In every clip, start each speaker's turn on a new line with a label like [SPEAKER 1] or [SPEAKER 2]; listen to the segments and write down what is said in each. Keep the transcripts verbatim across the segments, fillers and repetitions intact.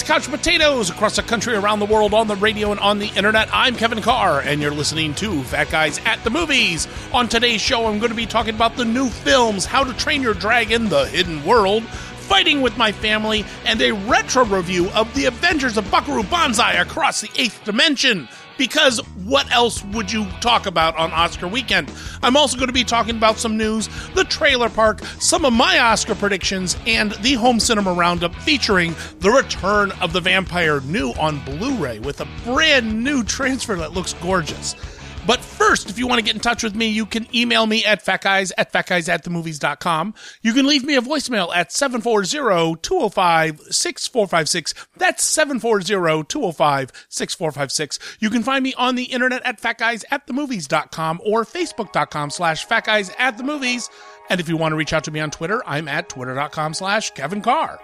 [SPEAKER 1] couch potatoes across the country, around the world, on the radio, and on the internet. I'm Kevin Carr, and you're listening to Fat Guys at the Movies. On today's show, I'm going to be talking about the new films, How to Train Your Dragon, The Hidden World, Fighting with My Family, and a retro review of The Adventures of Buckaroo Banzai Across the Eighth Dimension. Because what else would you talk about on Oscar weekend? I'm also going to be talking about some news, the trailer park, some of my Oscar predictions, and the home cinema roundup featuring The Return of the Vampire, new on Blu-ray with a brand new transfer that looks gorgeous. But first, if you want to get in touch with me, you can email me at fatguys at fatguys at the movies dot com. You can leave me a voicemail at seven four zero, two zero five, six four five six. That's seven four zero, two zero five, six four five six. You can find me on the internet at fatguys at the movies dot com or facebook.com slash fatguys at the movies. And if you want to reach out to me on Twitter, I'm at twitter.com slash Kevin Carr.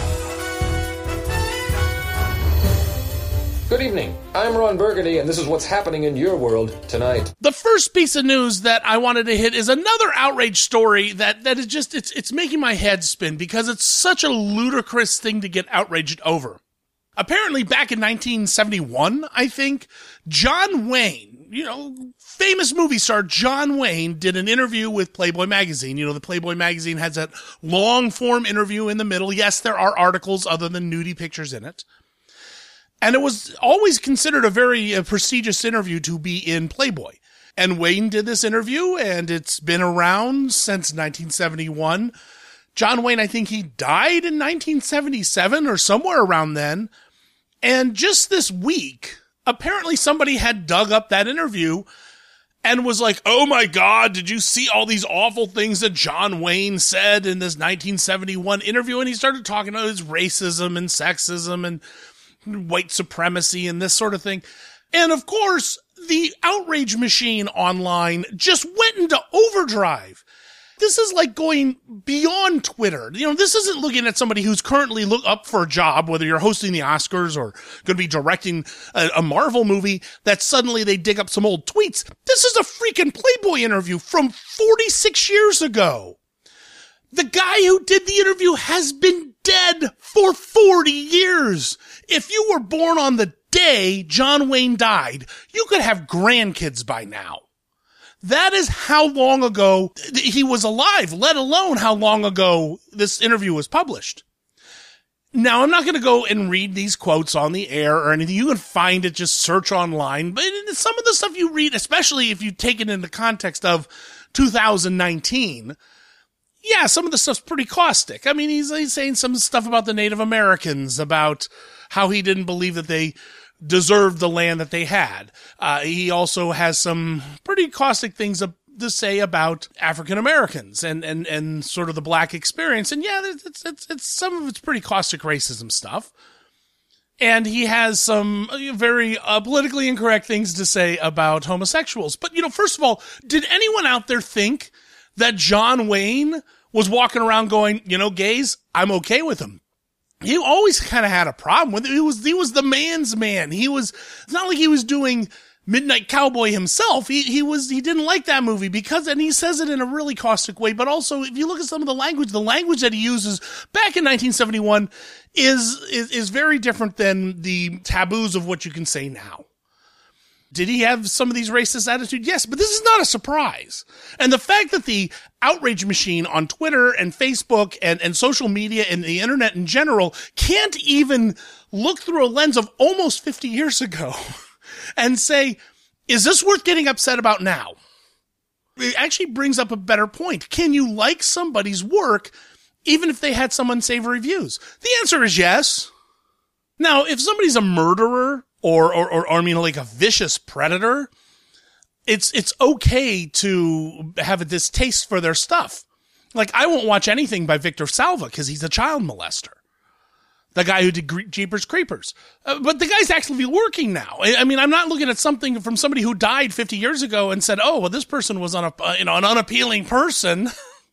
[SPEAKER 2] Good evening. I'm Ron Burgundy, and this is what's happening in your world tonight.
[SPEAKER 1] The first piece of news that I wanted to hit is another outrage story that, that is just, it's, it's making my head spin because it's such a ludicrous thing to get outraged over. Apparently, back in nineteen seventy-one, I think, John Wayne, you know, famous movie star John Wayne, did an interview with Playboy magazine. You know, the Playboy magazine has that long-form interview in the middle. Yes, there are articles other than nudie pictures in it. And it was always considered a very uh, prestigious interview to be in Playboy. And Wayne did this interview, and it's been around since nineteen seventy-one. John Wayne, I think he died in nineteen seventy-seven or somewhere around then. And just this week, apparently somebody had dug up that interview and was like, oh my God, did you see all these awful things that John Wayne said in this nineteen seventy-one interview? And he started talking about his racism and sexism and white supremacy and this sort of thing. And of course, the outrage machine online just went into overdrive. This is like going beyond Twitter. You know, this isn't looking at somebody who's currently look up for a job, whether you're hosting the Oscars or going to be directing a, a Marvel movie, that suddenly they dig up some old tweets. This is a freaking Playboy interview from forty-six years ago. The guy who did the interview has been dead for forty years. If you were born on the day John Wayne died, you could have grandkids by now. That is how long ago he was alive, let alone how long ago this interview was published. Now, I'm not going to go and read these quotes on the air or anything. You can find it, just search online. But some of the stuff you read, especially if you take it in the context of two thousand nineteen, yeah, some of the stuff's pretty caustic. I mean, he's, he's saying some stuff about the Native Americans, about how he didn't believe that they deserved the land that they had. Uh, he also has some pretty caustic things to, to say about African Americans and, and, and sort of the black experience. And yeah, it's, it's, it's, some of it's pretty caustic racism stuff. And he has some very uh, politically incorrect things to say about homosexuals. But, you know, first of all, did anyone out there think that John Wayne was walking around going, you know, gays, I'm okay with them? He always kind of had a problem with it. He was, he was the man's man. He was, it's not like he was doing Midnight Cowboy himself. He, he was, he didn't like that movie because, and he says it in a really caustic way, but also if you look at some of the language, the language that he uses back in nineteen seventy-one is, is, is very different than the taboos of what you can say now. Did he have some of these racist attitudes? Yes, but this is not a surprise. And the fact that the outrage machine on Twitter and Facebook and, and social media and the internet in general can't even look through a lens of almost fifty years ago and say, is this worth getting upset about now? It actually brings up a better point. Can you like somebody's work even if they had some unsavory views? The answer is yes. Now, if somebody's a murderer, Or, or, or, or, I mean, like a vicious predator, it's, it's okay to have a distaste for their stuff. Like, I won't watch anything by Victor Salva because he's a child molester. The guy who did Jeepers Creepers. Uh, but the guy's actually working now. I, I mean, I'm not looking at something from somebody who died fifty years ago and said, oh, well, this person was on a, uh, you know, an unappealing person.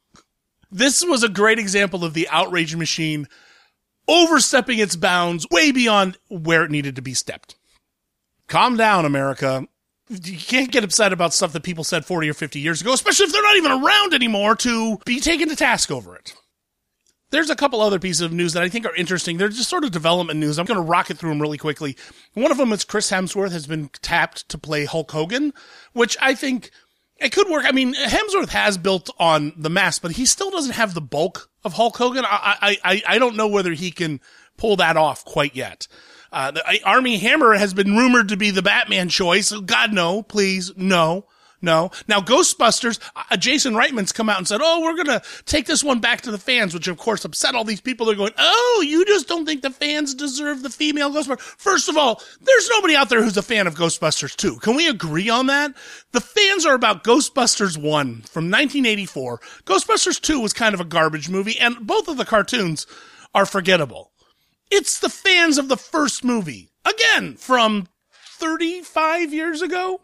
[SPEAKER 1] This was a great example of the outrage machine overstepping its bounds way beyond where it needed to be stepped. Calm down, America. You can't get upset about stuff that people said forty or fifty years ago, especially if they're not even around anymore to be taken to task over it. There's a couple other pieces of news that I think are interesting. They're just sort of development news. I'm going to rocket through them really quickly. One of them is Chris Hemsworth has been tapped to play Hulk Hogan, which I think it could work. I mean, Hemsworth has built on the mass, but he still doesn't have the bulk of Hulk Hogan. I I I don't know whether he can pull that off quite yet. Uh, the Armie Hammer has been rumored to be the Batman choice. God, no, please, no. No. Now, Ghostbusters, uh, Jason Reitman's come out and said, oh, we're going to take this one back to the fans, which of course upset all these people. They're going, oh, you just don't think the fans deserve the female Ghostbusters. First of all, there's nobody out there who's a fan of Ghostbusters two. Can we agree on that? The fans are about Ghostbusters one from nineteen eighty-four. Ghostbusters two was kind of a garbage movie, and both of the cartoons are forgettable. It's the fans of the first movie, again, from thirty-five years ago.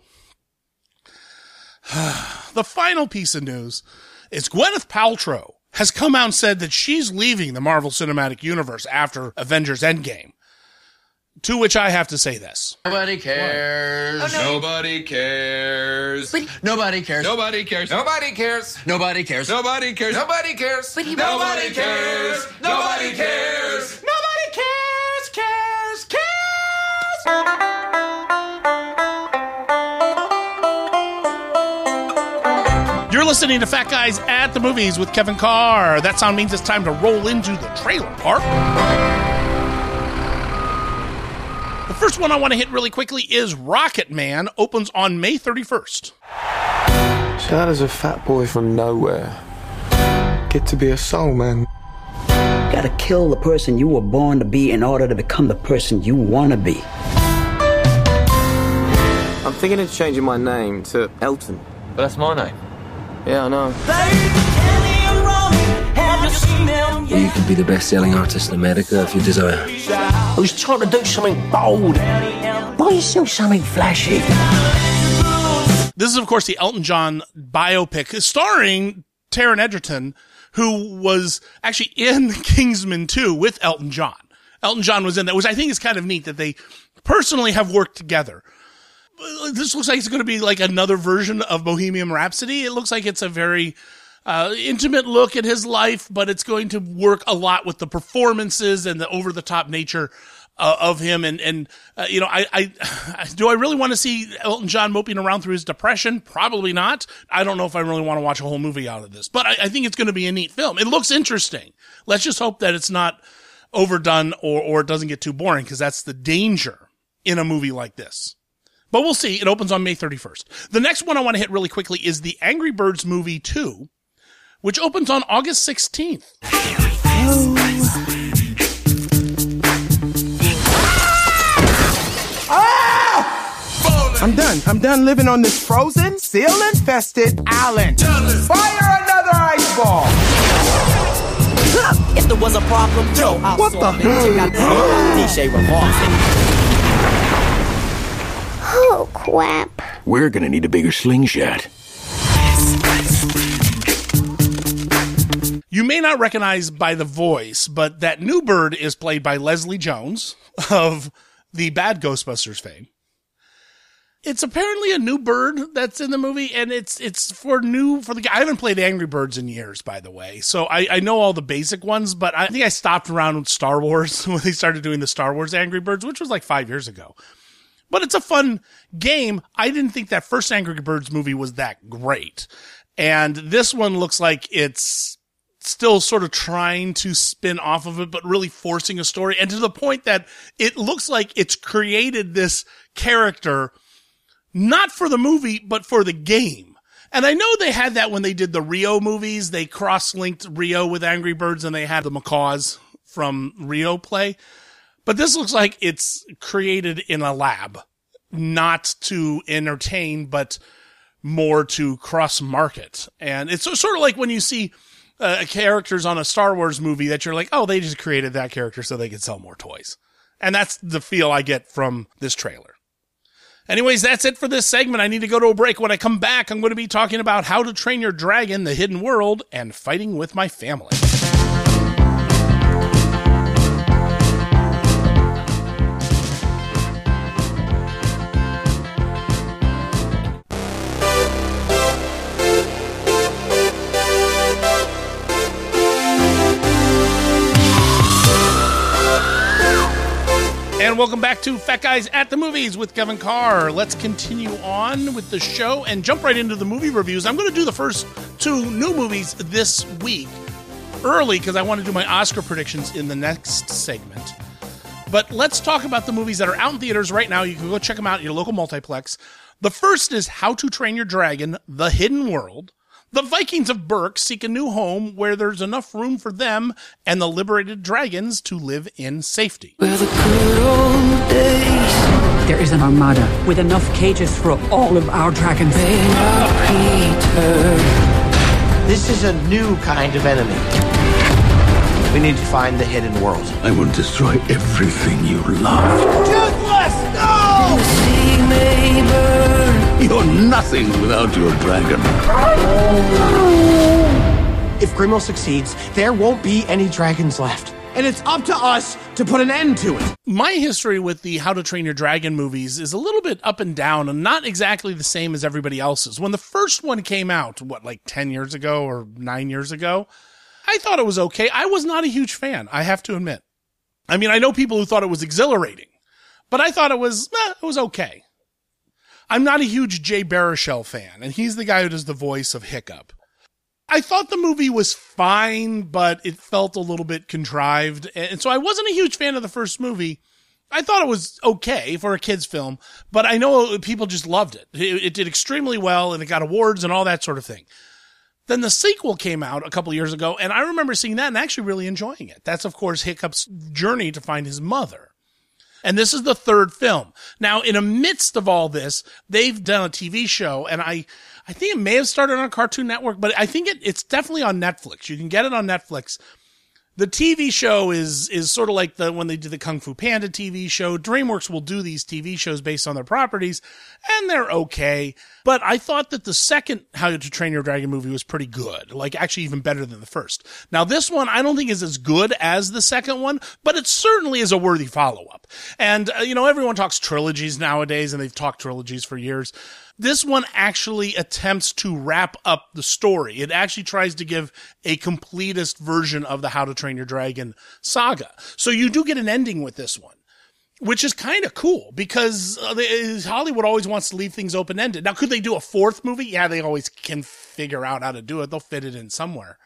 [SPEAKER 1] The final piece of news is Gwyneth Paltrow has come out and said that she's leaving the Marvel Cinematic Universe after Avengers Endgame. To which I have to say this.
[SPEAKER 3] Nobody cares.
[SPEAKER 4] Oh, no.
[SPEAKER 3] Nobody cares.
[SPEAKER 4] But-
[SPEAKER 3] Nobody cares. Nobody cares. Nobody cares. Nobody cares. Nobody cares. Nobody cares.
[SPEAKER 4] But he-
[SPEAKER 3] Nobody cares. Nobody cares. Nobody cares. Cares. Cares.
[SPEAKER 1] You're listening to Fat Guys at the Movies with Kevin Carr. That sound means it's time to roll into the trailer park. The first one I want to hit really quickly is Rocket Man. Opens on May thirty-first.
[SPEAKER 5] So how does a fat boy from nowhere get to be a soul man?
[SPEAKER 6] Gotta kill the person you were born to be in order to become the person you want to be.
[SPEAKER 5] I'm thinking of changing my name to Elton.
[SPEAKER 3] But that's my name.
[SPEAKER 5] Yeah, I know.
[SPEAKER 7] You can be the best-selling artist in America if you desire.
[SPEAKER 6] Who's trying to do something bold? Why you still something flashy?
[SPEAKER 1] This is, of course, the Elton John biopic starring Taron Egerton, who was actually in Kingsman two with Elton John. Elton John was in that, which I think is kind of neat that they personally have worked together. This looks like it's going to be like another version of Bohemian Rhapsody. It looks like it's a very uh, intimate look at his life, but it's going to work a lot with the performances and the over-the-top nature uh, of him. And, and uh, you know, I, I do I really want to see Elton John moping around through his depression? Probably not. I don't know if I really want to watch a whole movie out of this, but I, I think it's going to be a neat film. It looks interesting. Let's just hope that it's not overdone or, or it doesn't get too boring, because that's the danger in a movie like this. But we'll see. It opens on May thirty-first. The next one I want to hit really quickly is the Angry Birds Movie two, which opens on August sixteenth.
[SPEAKER 8] Ah! I'm done. I'm done living on this frozen, seal-infested island. Fire another ice ball!
[SPEAKER 6] If there was a problem, Joe, I'll
[SPEAKER 8] What
[SPEAKER 6] solve
[SPEAKER 8] the-
[SPEAKER 6] it. Check out this cliche remarks.
[SPEAKER 9] Oh, crap.
[SPEAKER 7] We're gonna need a bigger slingshot.
[SPEAKER 1] You may not recognize by the voice, but that new bird is played by Leslie Jones of the Bad Ghostbusters fame. It's apparently a new bird that's in the movie, and it's it's for new for the guy. I haven't played Angry Birds in years, by the way, so I, I know all the basic ones, but I think I stopped around with Star Wars when they started doing the Star Wars Angry Birds, which was like five years ago. But it's a fun game. I didn't think that first Angry Birds movie was that great. And this one looks like it's still sort of trying to spin off of it, but really forcing a story. And to the point that it looks like it's created this character, not for the movie, but for the game. And I know they had that when they did the Rio movies. They cross-linked Rio with Angry Birds, and they had the macaws from Rio play. But this looks like it's created in a lab, not to entertain, but more to cross-market. And it's sort of like when you see uh, characters on a Star Wars movie that you're like, oh, they just created that character so they could sell more toys. And that's the feel I get from this trailer. Anyways, that's it for this segment. I need to go to a break. When I come back, I'm going to be talking about How to Train Your Dragon, The Hidden World, and Fighting with My Family. And welcome back to Fat Guys at the Movies with Kevin Carr. Let's continue on with the show and jump right into the movie reviews. I'm going to do the first two new movies this week early because I want to do my Oscar predictions in the next segment. But let's talk about the movies that are out in theaters right now. You can go check them out at your local multiplex. The first is How to Train Your Dragon, The Hidden World. The Vikings of Berk seek a new home where there's enough room for them and the liberated dragons to live in safety.
[SPEAKER 4] Where the good old days.
[SPEAKER 9] There is an armada with enough cages for all of our dragons.
[SPEAKER 4] May not return.
[SPEAKER 10] This is a new kind of enemy. We need to find the hidden world.
[SPEAKER 11] I will destroy everything you love.
[SPEAKER 10] Toothless, no!
[SPEAKER 4] The sea may burn.
[SPEAKER 11] You're nothing without your dragon.
[SPEAKER 10] If Grimmauld succeeds, there won't be any dragons left. And it's up to us to put an end to it.
[SPEAKER 1] My history with the How to Train Your Dragon movies is a little bit up and down and not exactly the same as everybody else's. When the first one came out, what, like ten years ago or nine years ago, I thought it was okay. I was not a huge fan, I have to admit. I mean, I know people who thought it was exhilarating, but I thought it was, eh, it was okay. I'm not a huge Jay Baruchel fan, and he's the guy who does the voice of Hiccup. I thought the movie was fine, but it felt a little bit contrived, and so I wasn't a huge fan of the first movie. I thought it was okay for a kid's film, but I know people just loved it. It, it did extremely well, and it got awards and all that sort of thing. Then the sequel came out a couple years ago, and I remember seeing that and actually really enjoying it. That's, of course, Hiccup's journey to find his mother. And this is the third film. Now, in the midst of all this, they've done a T V show, and I, I think it may have started on Cartoon Network, but I think it, it's definitely on Netflix. You can get it on Netflix. The T V show is is sort of like the when they did the Kung Fu Panda T V show. DreamWorks will do these T V shows based on their properties, and they're okay. But I thought that the second How to Train Your Dragon movie was pretty good, like actually even better than the first. Now, this one I don't think is as good as the second one, but it certainly is a worthy follow-up. And, uh, you know, everyone talks trilogies nowadays, and they've talked trilogies for years. This one actually attempts to wrap up the story. It actually tries to give a completist version of the How to Train Your Dragon saga. So you do get an ending with this one, which is kind of cool because uh, they, Hollywood always wants to leave things open-ended. Now, could they do a fourth movie? Yeah, they always can figure out how to do it. They'll fit it in somewhere.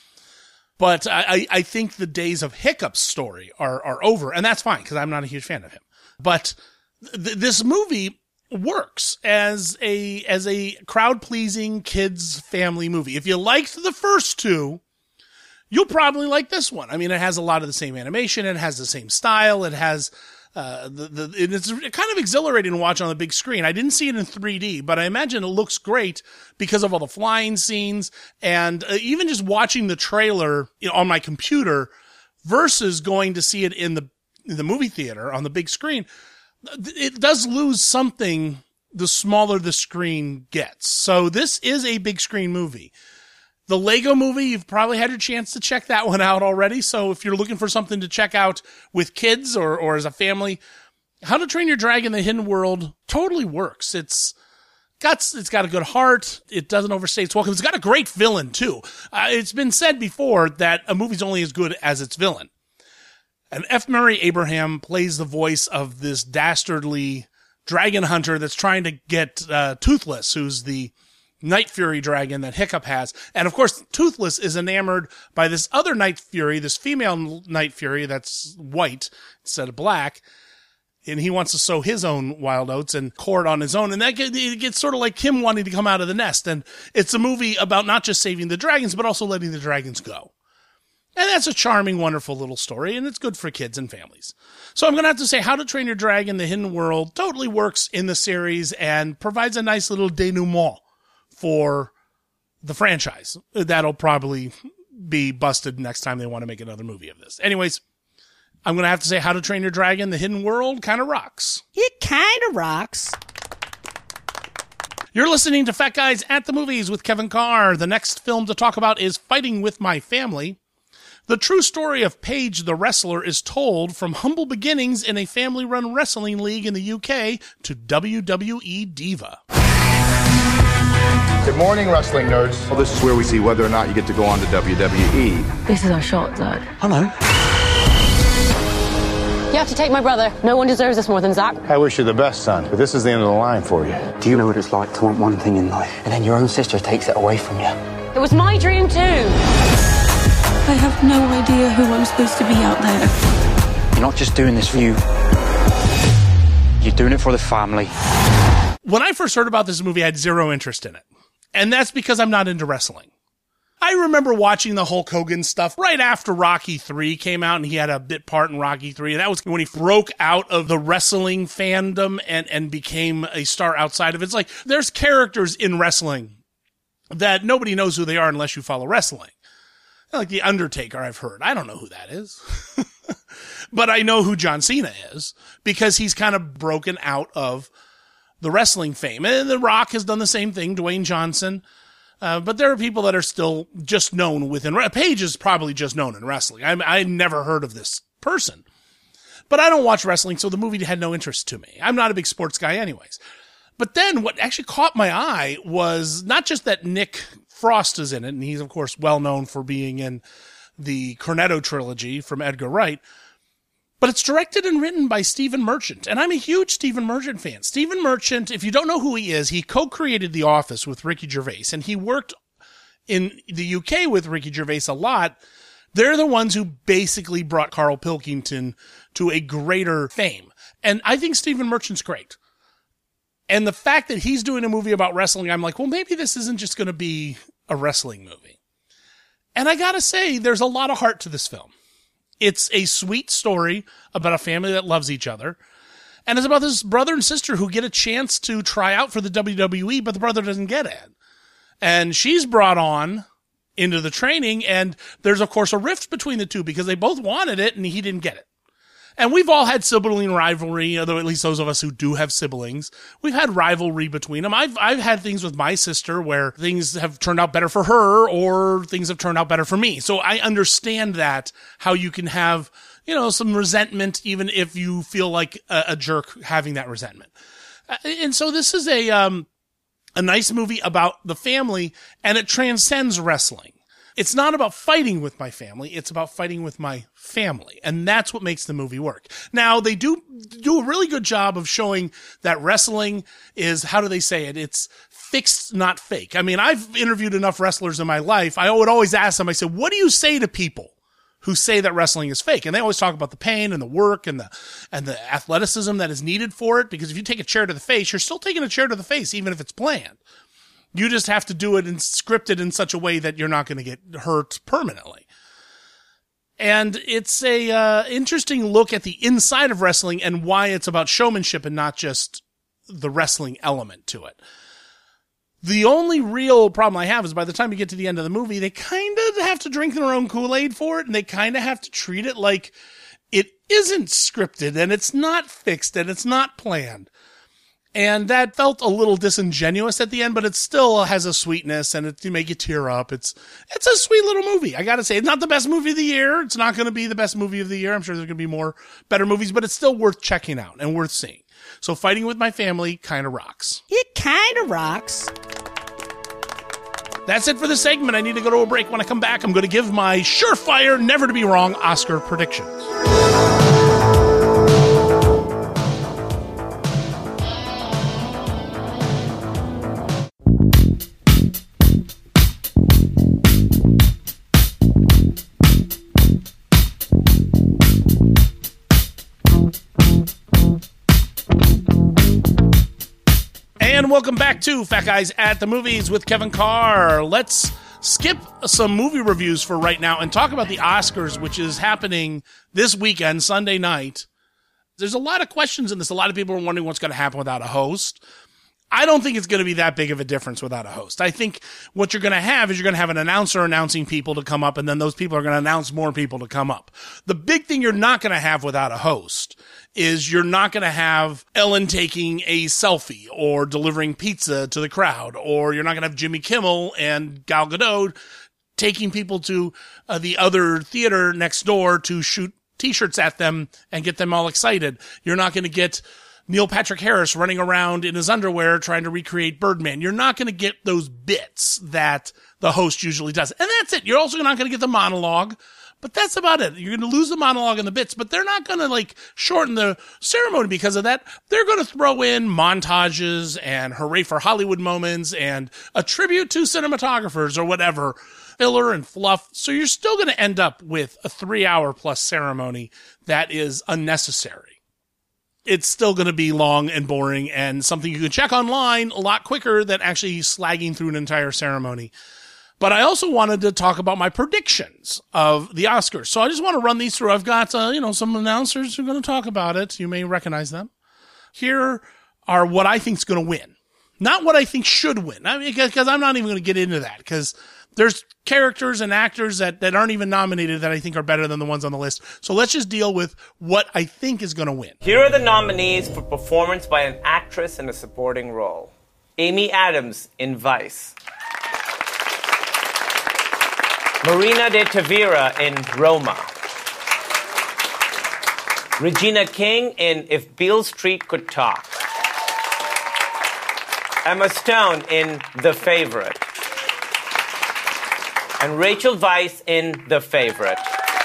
[SPEAKER 1] But I, I think the days of Hiccup's story are, are over, and that's fine because I'm not a huge fan of him. But th- this movie works as a as a crowd-pleasing kids family movie. If you liked the first two, you'll probably like this one. I mean, it has a lot of the same animation, it has the same style, it has uh the, the it's kind of exhilarating to watch on the big screen. I didn't see it in three D, but I imagine it looks great because of all the flying scenes and uh, even just watching the trailer, you know, on my computer versus going to see it in the in the movie theater on the big screen. It does lose something the smaller the screen gets. So this is a big screen movie. The Lego movie, you've probably had your chance to check that one out already. So if you're looking for something to check out with kids or, or as a family, How to Train Your Dragon, The Hidden World totally works. It's got, it's got a good heart. It doesn't overstay its welcome. It's got a great villain too. Uh, it's been said before that a movie's only as good as its villain. And F. Murray Abraham plays the voice of this dastardly dragon hunter that's trying to get uh, Toothless, who's the Night Fury dragon that Hiccup has. And of course, Toothless is enamored by this other Night Fury, this female Night Fury that's white instead of black. And he wants to sow his own wild oats and court on his own. And that gets, it gets sort of like him wanting to come out of the nest. And it's a movie about not just saving the dragons, but also letting the dragons go. And that's a charming, wonderful little story, and it's good for kids and families. So I'm going to have to say How to Train Your Dragon, The Hidden World totally works in the series and provides a nice little denouement for the franchise. That'll probably be busted next time they want to make another movie of this. Anyways, I'm going to have to say How to Train Your Dragon, The Hidden World kind of rocks.
[SPEAKER 12] It kind of rocks.
[SPEAKER 1] You're listening to Fat Guys at the Movies with Kevin Carr. The next film to talk about is Fighting with My Family. The true story of Paige the Wrestler is told from humble beginnings in a family-run wrestling league in the U K to W W E diva.
[SPEAKER 13] Good morning, wrestling nerds. Well, this is where we see whether or not you get to go on to W W E.
[SPEAKER 14] This is our shot, Dad.
[SPEAKER 13] Hello.
[SPEAKER 14] You have to take my brother. No one deserves this more than Zach.
[SPEAKER 13] I wish you the best, son, but this is the end of the line for you.
[SPEAKER 7] Do you know what it's like to want one thing in life, and then your own sister takes it away from you?
[SPEAKER 14] It was my dream too.
[SPEAKER 9] I have no idea who I'm supposed to be out there.
[SPEAKER 7] You're not just doing this for you. You're doing it for the family.
[SPEAKER 1] When I first heard about this movie, I had zero interest in it. And that's because I'm not into wrestling. I remember watching the Hulk Hogan stuff right after Rocky three came out, and he had a bit part in Rocky three, and that was when he broke out of the wrestling fandom and, and became a star outside of it. It's like, there's characters in wrestling that nobody knows who they are unless you follow wrestling. Like The Undertaker, I've heard. I don't know who that is. But I know who John Cena is, because he's kind of broken out of the wrestling fame. And The Rock has done the same thing, Dwayne Johnson. Uh, but there are people that are still just known within, Paige is probably just known in wrestling. I I never heard of this person, but I don't watch wrestling, so the movie had no interest to me. I'm not a big sports guy anyways. But then what actually caught my eye was not just that Nick Frost is in it, and he's of course well known for being in the Cornetto trilogy from Edgar Wright, but it's directed and written by Stephen Merchant. And I'm a huge Stephen Merchant fan. Stephen Merchant, if you don't know who he is, he co-created The Office with Ricky Gervais, and he worked in the U K with Ricky Gervais a lot. They're the ones who basically brought Carl Pilkington to a greater fame. And I think Stephen Merchant's great. And the fact that he's doing a movie about wrestling, I'm like, well, maybe this isn't just going to be a wrestling movie. And I gotta say, there's a lot of heart to this film. It's a sweet story about a family that loves each other. And it's about this brother and sister who get a chance to try out for the W W E, but the brother doesn't get it. And she's brought on into the training, and there's, of course, a rift between the two because they both wanted it and he didn't get it. And we've all had sibling rivalry, although at least those of us who do have siblings, we've had rivalry between them. I've, I've had things with my sister where things have turned out better for her or things have turned out better for me. So I understand that, how you can have, you know, some resentment, even if you feel like a, a jerk having that resentment. And so this is a, um, a nice movie about the family, and it transcends wrestling. It's not about fighting with my family. It's about fighting with my family. And that's what makes the movie work. Now, they do do a really good job of showing that wrestling is, how do they say it? It's fixed, not fake. I mean, I've interviewed enough wrestlers in my life. I would always ask them, I said, what do you say to people who say that wrestling is fake? And they always talk about the pain and the work and the, and the athleticism that is needed for it. Because if you take a chair to the face, you're still taking a chair to the face, even if it's planned. You just have to do it and script it in such a way that you're not going to get hurt permanently. And it's a uh, interesting look at the inside of wrestling and why it's about showmanship and not just the wrestling element to it. The only real problem I have is by the time you get to the end of the movie, they kind of have to drink their own Kool-Aid for it, and they kind of have to treat it like it isn't scripted and it's not fixed and it's not planned. And that felt a little disingenuous at the end, but it still has a sweetness and it to make you tear up. It's it's a sweet little movie. I gotta say, it's not the best movie of the year. It's not going to be the best movie of the year. I'm sure there's going to be more better movies, but it's still worth checking out and worth seeing. So Fighting with My Family kind of rocks.
[SPEAKER 12] It kind of rocks.
[SPEAKER 1] That's it for the segment. I need to go to a break. When I come back, I'm going to give my surefire, never to be wrong Oscar predictions. And welcome back to Fat Guys at the Movies with Kevin Carr. Let's skip some movie reviews for right now and talk about the Oscars, which is happening this weekend, Sunday night. There's a lot of questions in this. A lot of people are wondering what's going to happen without a host. I don't think it's going to be that big of a difference without a host. I think what you're going to have is you're going to have an announcer announcing people to come up, and then those people are going to announce more people to come up. The big thing you're not going to have without a host is you're not going to have Ellen taking a selfie or delivering pizza to the crowd, or you're not going to have Jimmy Kimmel and Gal Gadot taking people to uh, the other theater next door to shoot T-shirts at them and get them all excited. You're not going to get Neil Patrick Harris running around in his underwear trying to recreate Birdman. You're not going to get those bits that the host usually does. And that's it. You're also not going to get the monologue, But that's about it. You're going to lose the monologue and the bits, but they're not going to like shorten the ceremony because of that. They're going to throw in montages and hooray for Hollywood moments and a tribute to cinematographers or whatever, filler and fluff. So you're still going to end up with a three hour plus ceremony that is unnecessary. It's still going to be long and boring and something you can check online a lot quicker than actually slagging through an entire ceremony. But I also wanted to talk about my predictions of the Oscars. So I just want to run these through. I've got, uh, you know, some announcers who are going to talk about it. You may recognize them. Here are what I think is going to win. Not what I think should win. I mean, because I'm not even going to get into that because there's characters and actors that, that aren't even nominated that I think are better than the ones on the list. So let's just deal with what I think is going to win.
[SPEAKER 15] Here are the nominees for performance by an actress in a supporting role. Amy Adams in Vice. Marina de Tavira in Roma. Regina King in If Beale Street Could Talk. Emma Stone in The Favorite. And Rachel Weisz in The Favorite.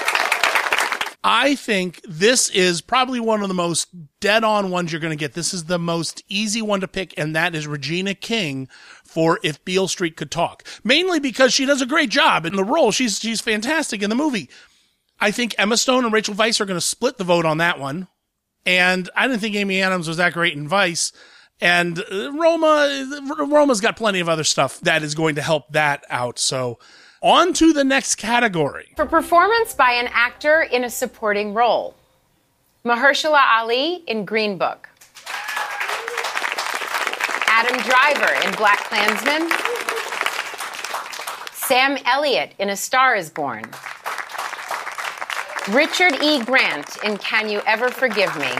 [SPEAKER 1] I think this is probably one of the most dead-on ones you're going to get. This is the most easy one to pick, and that is Regina King for If Beale Street Could Talk. Mainly because she does a great job in the role. She's she's fantastic in the movie. I think Emma Stone and Rachel Weisz are going to split the vote on that one. And I didn't think Amy Adams was that great in Vice. And Roma, Roma's got plenty of other stuff that is going to help that out. So on to the next category.
[SPEAKER 16] For performance by an actor in a supporting role. Mahershala Ali in Green Book. Adam Driver in BlacKkKlansman. Sam Elliott in A Star Is Born. Richard E. Grant in Can You Ever Forgive Me?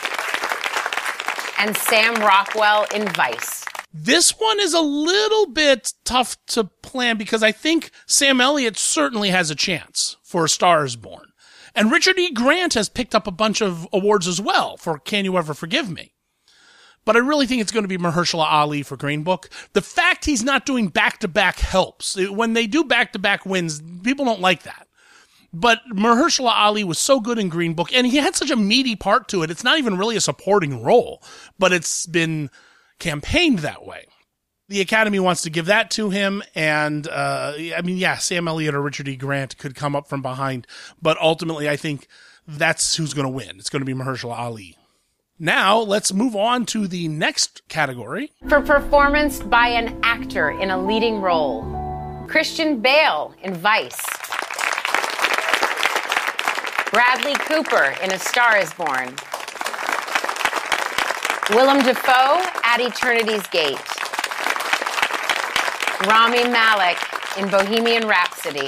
[SPEAKER 16] And Sam Rockwell in Vice.
[SPEAKER 1] This one is a little bit tough to plan because I think Sam Elliott certainly has a chance for A Star Is Born. And Richard E. Grant has picked up a bunch of awards as well for Can You Ever Forgive Me? But I really think it's going to be Mahershala Ali for Green Book. The fact he's not doing back-to-back helps. When they do back-to-back wins, people don't like that. But Mahershala Ali was so good in Green Book, and he had such a meaty part to it. It's not even really a supporting role, but it's been campaigned that way. The Academy wants to give that to him, and uh, I mean, yeah, Sam Elliott or Richard E. Grant could come up from behind, but ultimately I think that's who's going to win. It's going to be Mahershala Ali. Now, let's move on to the next category.
[SPEAKER 16] For performance by an actor in a leading role. Christian Bale in Vice. Bradley Cooper in A Star Is Born. Willem Dafoe at Eternity's Gate. Rami Malek in Bohemian Rhapsody.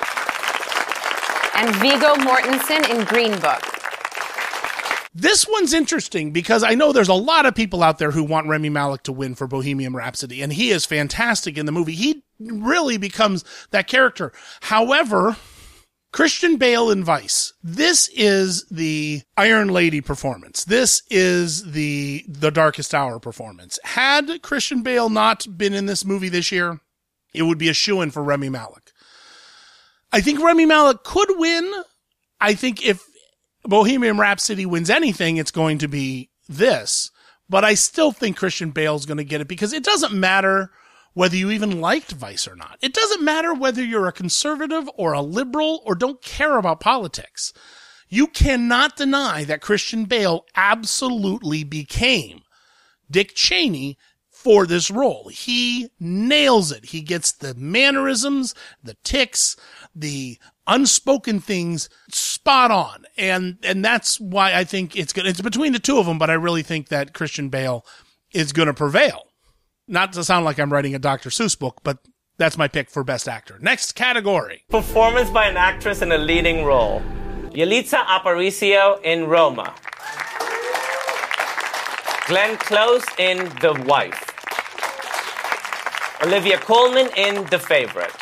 [SPEAKER 16] And Viggo Mortensen in Green Book.
[SPEAKER 1] This one's interesting because I know there's a lot of people out there who want Rami Malek to win for Bohemian Rhapsody, and he is fantastic in the movie. He really becomes that character. However, Christian Bale in Vice. This is the Iron Lady performance. This is the The Darkest Hour performance. Had Christian Bale not been in this movie this year, it would be a shoo-in for Rami Malek. I think Rami Malek could win. I think if Bohemian Rhapsody wins anything, it's going to be this. But I still think Christian Bale's going to get it because it doesn't matter whether you even liked Vice or not. It doesn't matter whether you're a conservative or a liberal or don't care about politics. You cannot deny that Christian Bale absolutely became Dick Cheney for this role. He nails it. He gets the mannerisms, the tics, the unspoken things spot on. And, and that's why I think it's good. It's between the two of them, but I really think that Christian Bale is going to prevail. Not to sound like I'm writing a Doctor Seuss book, but that's my pick for Best Actor. Next category.
[SPEAKER 15] Performance by an actress in a leading role. Yalitza Aparicio in Roma. Glenn Close in The Wife. Olivia Colman in The Favorite.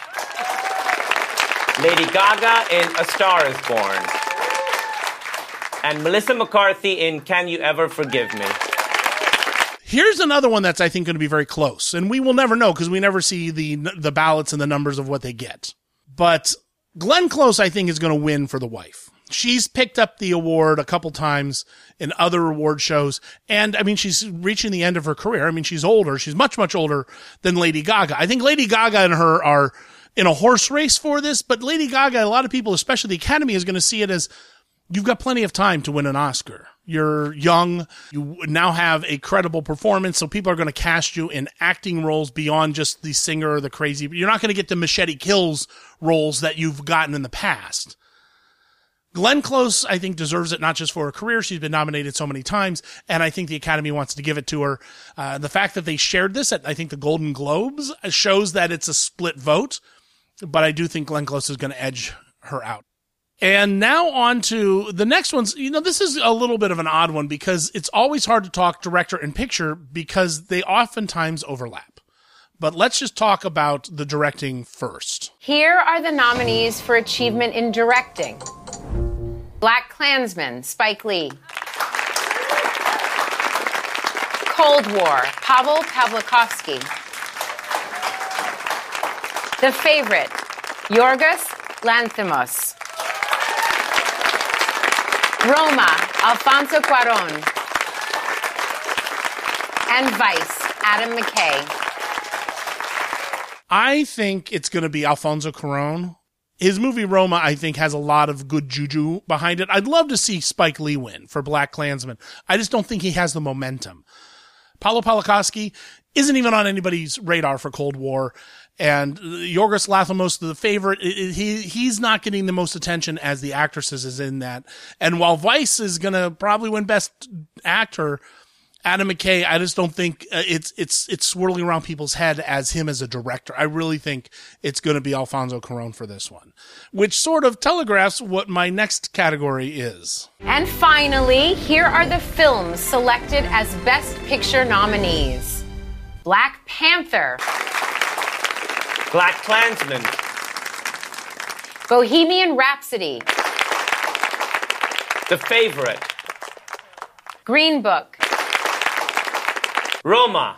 [SPEAKER 15] Lady Gaga in A Star Is Born. And Melissa McCarthy in Can You Ever Forgive Me?
[SPEAKER 1] Here's another one that's, I think, going to be very close. And we will never know because we never see the the ballots and the numbers of what they get. But Glenn Close, I think, is going to win for The Wife. She's picked up the award a couple times in other award shows. And I mean, she's reaching the end of her career. I mean, she's older. She's much, much older than Lady Gaga. I think Lady Gaga and her are in a horse race for this, but Lady Gaga, a lot of people, especially the Academy, is going to see it as you've got plenty of time to win an Oscar. You're young. You now have a credible performance, so people are going to cast you in acting roles beyond just the singer or the crazy. You're not going to get the Machete Kills roles that you've gotten in the past. Glenn Close, I think, deserves it not just for her career. She's been nominated so many times, and I think the Academy wants to give it to her. Uh, the fact that they shared this at, I think, the Golden Globes shows that it's a split vote, but I do think Glenn Close is going to edge her out. And now on to the next ones. You know, this is a little bit of an odd one because it's always hard to talk director and picture because they oftentimes overlap. But let's just talk about the directing first.
[SPEAKER 16] Here are the nominees for achievement in directing. Black Klansman, Spike Lee. Cold War, Pavel Pawlikowski. The Favorite, Yorgos Lanthimos. Roma, Alfonso Cuarón. And Vice, Adam McKay.
[SPEAKER 1] I think it's going to be Alfonso Cuarón. His movie Roma, I think, has a lot of good juju behind it. I'd love to see Spike Lee win for Black Klansman. I just don't think he has the momentum. Paolo Pawlikowski isn't even on anybody's radar for Cold War. And Yorgos Lanthimos, the Favorite, he he's not getting the most attention as the actresses is in that. And while Vice is going to probably win Best Actor, Adam McKay, I just don't think uh, it's it's it's swirling around people's head as him as a director. I really think it's going to be Alfonso Cuarón for this one, which sort of telegraphs what my next category is.
[SPEAKER 16] And finally, here are the films selected as Best Picture nominees. Black Panther.
[SPEAKER 15] Black Klansman.
[SPEAKER 16] Bohemian Rhapsody.
[SPEAKER 15] The Favorite.
[SPEAKER 16] Green Book.
[SPEAKER 15] Roma.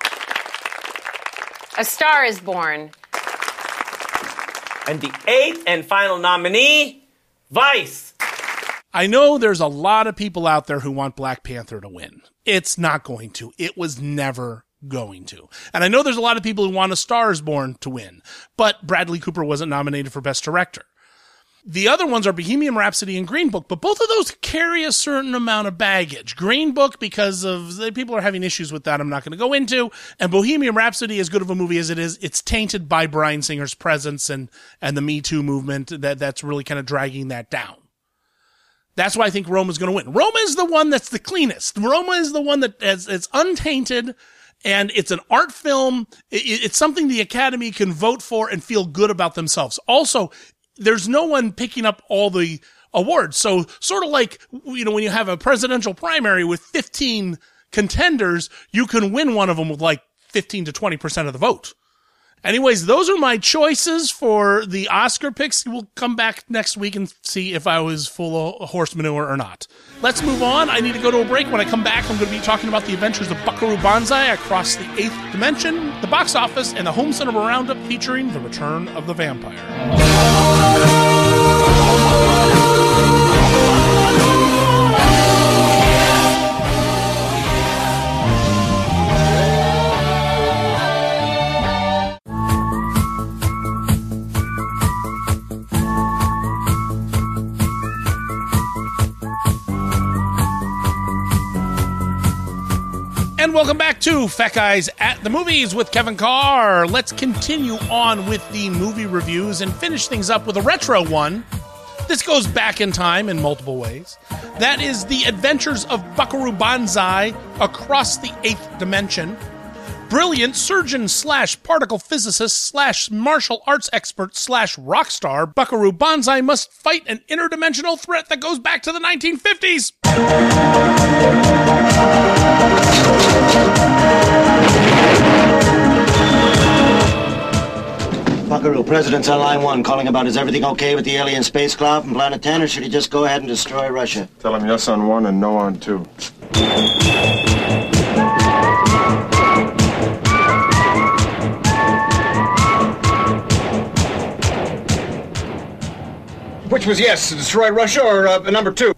[SPEAKER 16] A Star is Born.
[SPEAKER 15] And the eighth and final nominee, Vice.
[SPEAKER 1] I know there's a lot of people out there who want Black Panther to win. It's not going to. It was never going to. And I know there's a lot of people who want A Star is Born to win, but Bradley Cooper wasn't nominated for Best Director. The other ones are Bohemian Rhapsody and Green Book, but both of those carry a certain amount of baggage. Green Book, because of the people are having issues with that, I'm not going to go into. And Bohemian Rhapsody, as good of a movie as it is, it's tainted by Bryan Singer's presence and, and the Me Too movement that, that's really kind of dragging that down. That's why I think Roma is going to win. Roma is the one that's the cleanest. Roma is the one that is, it's untainted, and it's an art film. It, it's something the Academy can vote for and feel good about themselves. Also, there's no one picking up all the awards. So sort of like, you know, when you have a presidential primary with fifteen contenders, you can win one of them with like fifteen to twenty percent of the vote. Anyways, those are my choices for the Oscar picks. We'll come back next week and see if I was full of horse manure or not. Let's move on. I need to go to a break. When I come back, I'm going to be talking about the adventures of Buckaroo Banzai across the eighth dimension, the box office, and the home cinema roundup featuring The Return of the Vampire. And welcome back to Fat Guys at the Movies with Kevin Carr. Let's continue on with the movie reviews and finish things up with a retro one. This goes back in time in multiple ways. That is The Adventures of Buckaroo Banzai Across the Eighth Dimension. Brilliant surgeon slash particle physicist slash martial arts expert slash rock star, Buckaroo Banzai must fight an interdimensional threat that goes back to the nineteen fifties.
[SPEAKER 17] Buckaroo, President's on line one, calling about is everything okay with the alien spacecraft from Planet ten, or should he just go ahead and destroy Russia?
[SPEAKER 13] Tell him yes on one and no on two.
[SPEAKER 18] Which was yes, destroy Russia or uh, number two?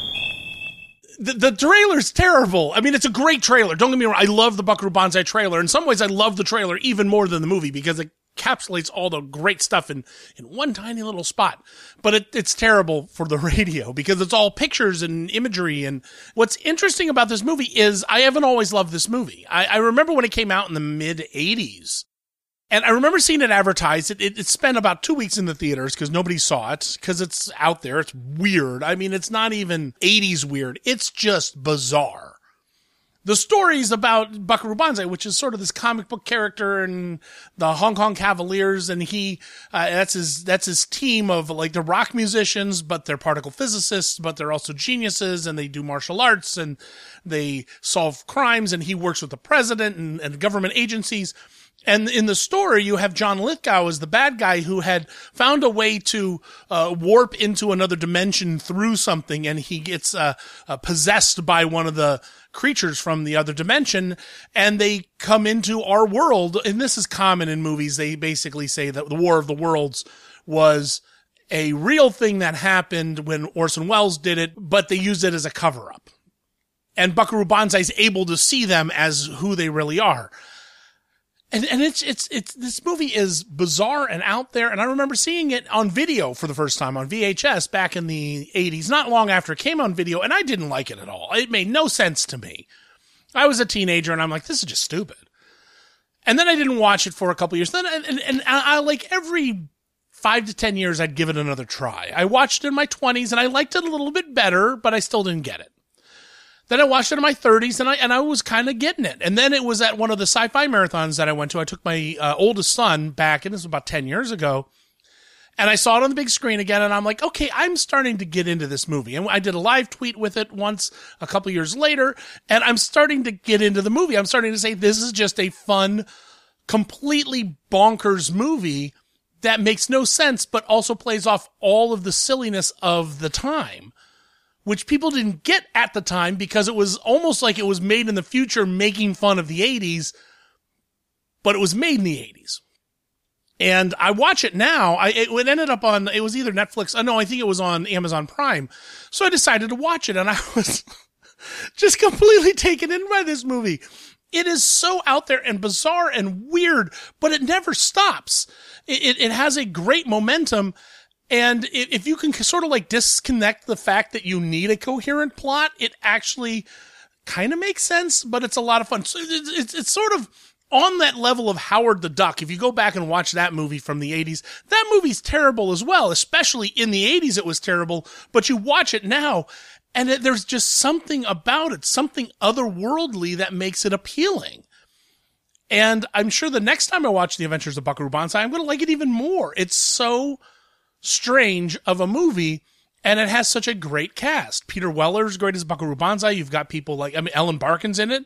[SPEAKER 1] The, the trailer's terrible. I mean, it's a great trailer. Don't get me wrong. I love the Buckaroo Banzai trailer. In some ways, I love the trailer even more than the movie because it encapsulates all the great stuff in, in one tiny little spot. But it, it's terrible for the radio because it's all pictures and imagery. And what's interesting about this movie is I haven't always loved this movie. I, I remember when it came out in the mid eighties. And I remember seeing it advertised. It, it, it spent about two weeks in the theaters because nobody saw it because it's out there. It's weird. I mean, it's not even eighties weird. It's just bizarre. The story's about Buckaroo Banzai, which is sort of this comic book character in the Hong Kong Cavaliers, and he uh, that's his that's his team of like the rock musicians, but they're particle physicists, but they're also geniuses, and they do martial arts and they solve crimes, and he works with the president and, and government agencies. And in the story, you have John Lithgow as the bad guy who had found a way to uh, warp into another dimension through something, and he gets uh, uh, possessed by one of the creatures from the other dimension, and they come into our world. And this is common in movies. They basically say that the War of the Worlds was a real thing that happened when Orson Welles did it, but they used it as a cover-up. And Buckaroo Banzai is able to see them as who they really are. And, and it's, it's, it's, this movie is bizarre and out there. And I remember seeing it on video for the first time on V H S back in the eighties, not long after it came on video. And I didn't like it at all. It made no sense to me. I was a teenager and I'm like, this is just stupid. And then I didn't watch it for a couple years. Then, and, and, and I, I like every five to ten years, I'd give it another try. I watched it in my twenties and I liked it a little bit better, but I still didn't get it. Then I watched it in my thirties, and I and I was kind of getting it. And then it was at one of the sci-fi marathons that I went to. I took my uh, oldest son back, and this was about ten years ago, and I saw it on the big screen again, and I'm like, okay, I'm starting to get into this movie. And I did a live tweet with it once a couple years later, and I'm starting to get into the movie. I'm starting to say this is just a fun, completely bonkers movie that makes no sense, but also plays off all of the silliness of the time, which people didn't get at the time because it was almost like it was made in the future making fun of the eighties, but it was made in the eighties. And I watch it now. I, it ended up on, it was either Netflix. Oh, no, I think it was on Amazon Prime. So I decided to watch it, and I was just completely taken in by this movie. It is so out there and bizarre and weird, but it never stops. It, it, it has a great momentum. And if you can sort of like disconnect the fact that you need a coherent plot, it actually kind of makes sense, but it's a lot of fun. So it's, it's, it's sort of on that level of Howard the Duck. If you go back and watch that movie from the eighties, that movie's terrible as well, especially in the eighties it was terrible, but you watch it now and it, there's just something about it, something otherworldly that makes it appealing. And I'm sure the next time I watch The Adventures of Buckaroo Banzai, I'm going to like it even more. It's so strange of a movie, and it has such a great cast. Peter Weller's great as Buckaroo Banzai. You've got people like, I mean, Ellen Barkin's in it,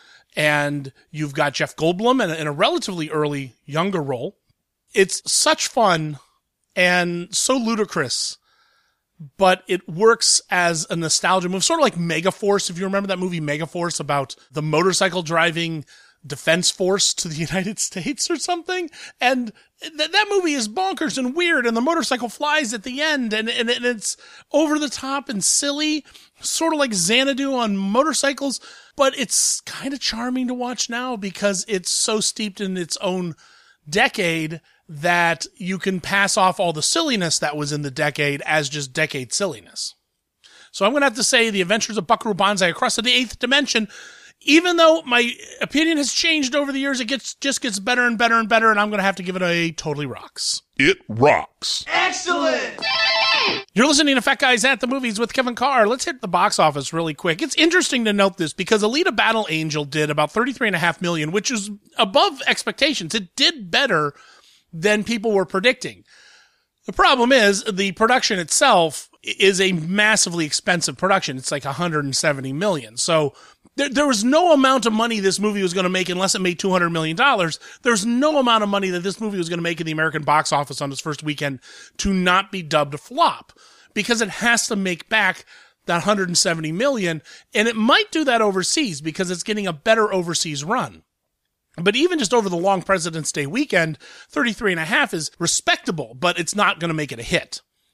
[SPEAKER 1] and you've got Jeff Goldblum in a, in a relatively early, younger role. It's such fun and so ludicrous, but it works as a nostalgia movie, sort of like Megaforce, if you remember that movie Megaforce about the motorcycle driving defense force to the United States or something. And th- that movie is bonkers and weird, and the motorcycle flies at the end, and, and, and it's over the top and silly, sort of like Xanadu on motorcycles, but it's kind of charming to watch now because it's so steeped in its own decade that you can pass off all the silliness that was in the decade as just decade silliness. So I'm going to have to say The Adventures of Buckaroo Banzai Across the Eighth Dimension, even though my opinion has changed over the years, it gets just gets better and better and better, and I'm going to have to give it a totally rocks.
[SPEAKER 11] It rocks.
[SPEAKER 8] Excellent!
[SPEAKER 1] You're listening to Fat Guys at the Movies with Kevin Carr. Let's hit the box office really quick. It's interesting to note this because Alita Battle Angel did about thirty-three point five million dollars, which is above expectations. It did better than people were predicting. The problem is the production itself is a massively expensive production. It's like one hundred seventy million dollars. So there, there was no amount of money this movie was going to make unless it made two hundred million dollars. There's no amount of money that this movie was going to make in the American box office on its first weekend to not be dubbed a flop, because it has to make back that one hundred seventy million dollars, and it might do that overseas because it's getting a better overseas run. But even just over the long President's Day weekend, thirty-three and a half is respectable, but it's not going to make it a hit.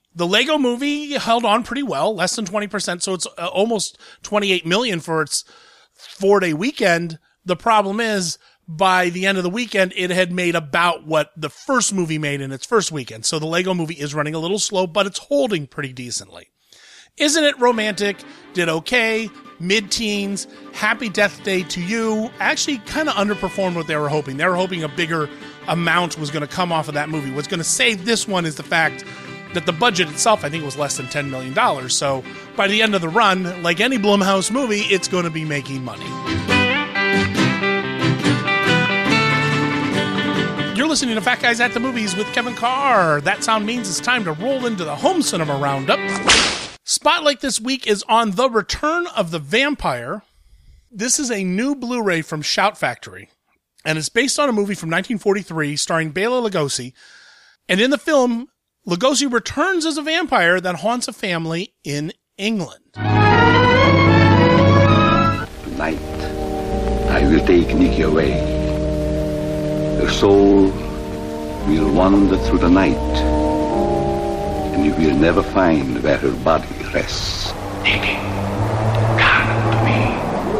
[SPEAKER 1] The Lego Movie held on pretty well, less than twenty percent, so it's uh, almost twenty-eight million dollars for its four-day weekend. The problem is, by the end of the weekend, it had made about what the first movie made in its first weekend. So the Lego Movie is running a little slow, but it's holding pretty decently. Isn't It Romantic did okay, mid-teens, Happy Death Day to You actually kind of underperformed what they were hoping. They were hoping a bigger amount was going to come off of that movie. What's going to save this one is the fact that the budget itself, I think, was less than ten million dollars. So by the end of the run, like any Blumhouse movie, it's going to be making money. You're listening to Fat Guys at the Movies with Kevin Carr. That sound means it's time to roll into the home cinema roundup. Spotlight this week is on The Return of the Vampire. This is a new Blu-ray from Shout Factory, and it's based on a movie from nineteen forty-three starring Bela Lugosi. And in the film, Lugosi returns as a vampire that haunts a family in England.
[SPEAKER 11] Tonight, I will take Nikki away. Her soul will wander through the night, and you will never find where her body rests. Nikki, come to me.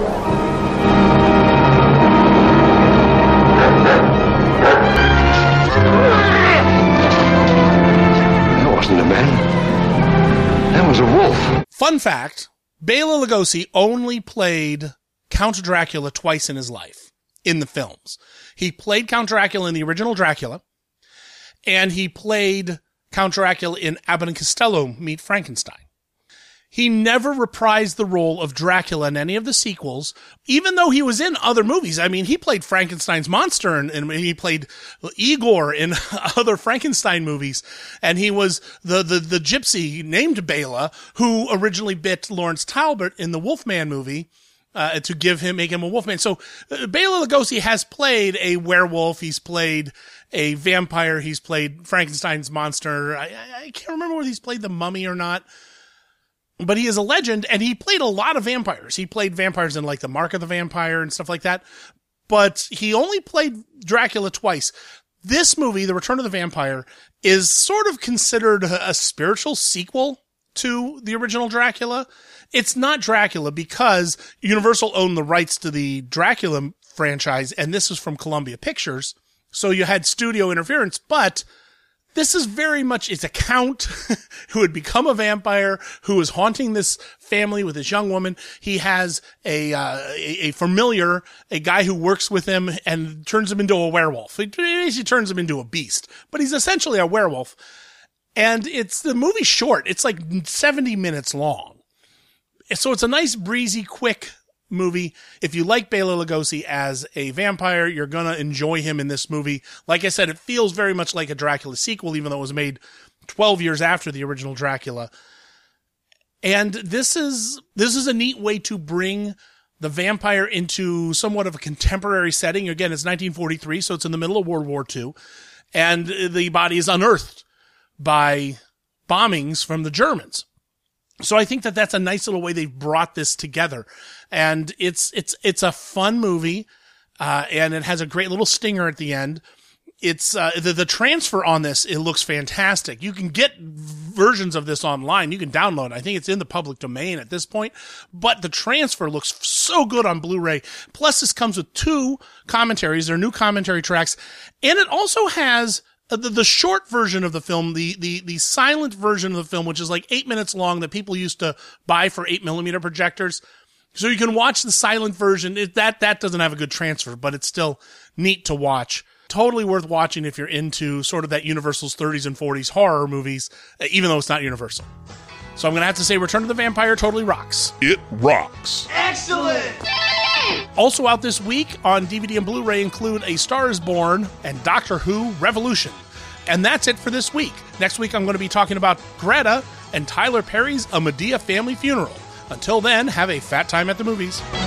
[SPEAKER 18] That wasn't a man. That was a wolf.
[SPEAKER 1] Fun fact, Bela Lugosi only played Count Dracula twice in his life in the films. He played Count Dracula in the original Dracula, and he played Count Dracula in Abbott and Costello Meet Frankenstein. He never reprised the role of Dracula in any of the sequels, even though he was in other movies. I mean, he played Frankenstein's monster, and, and he played Igor in other Frankenstein movies, and he was the, the, the gypsy named Bela, who originally bit Lawrence Talbot in the Wolfman movie, Uh, to give him, make him a wolfman. So, uh, Bela Lugosi has played a werewolf, he's played a vampire, he's played Frankenstein's monster. I, I, I can't remember whether he's played the Mummy or not, but he is a legend, and he played a lot of vampires. He played vampires in, like, The Mark of the Vampire and stuff like that, but he only played Dracula twice. This movie, The Return of the Vampire, is sort of considered a, a spiritual sequel to the original Dracula. It's not Dracula because Universal owned the rights to the Dracula franchise, and this is from Columbia Pictures. So you had studio interference, but this is very much, it's a count who had become a vampire, who is haunting this family with this young woman. He has a, uh, a, a familiar, a guy who works with him and turns him into a werewolf. He basically turns him into a beast, but he's essentially a werewolf. And it's, the movie's short. It's like seventy minutes long. So it's a nice, breezy, quick movie. If you like Bela Lugosi as a vampire, you're going to enjoy him in this movie. Like I said, it feels very much like a Dracula sequel, even though it was made twelve years after the original Dracula. And this is, this is a neat way to bring the vampire into somewhat of a contemporary setting. Again, it's nineteen forty-three, so it's in the middle of World War Two. And the body is unearthed by bombings from the Germans. So I think that that's a nice little way they've brought this together. And it's, it's, it's a fun movie. Uh, and it has a great little stinger at the end. It's, uh, the, the transfer on this, it looks fantastic. You can get versions of this online. You can download it. I think it's in the public domain at this point, but the transfer looks so good on Blu-ray. Plus this comes with two commentaries. They're new commentary tracks. And it also has The, the short version of the film, the, the, the silent version of the film, which is like eight minutes long that people used to buy for eight millimeter projectors. So you can watch the silent version. It, that, that doesn't have a good transfer, but it's still neat to watch. Totally worth watching if you're into sort of that Universal's thirties and forties horror movies, even though it's not Universal. So I'm going to have to say Return of the Vampire totally rocks.
[SPEAKER 19] It rocks.
[SPEAKER 1] Excellent! Also out this week on D V D and Blu-ray include A Star is Born and Doctor Who Revolution. And that's it for this week. Next week I'm going to be talking about Greta and Tyler Perry's A Medea Family Funeral. Until then, have a fat time at the movies.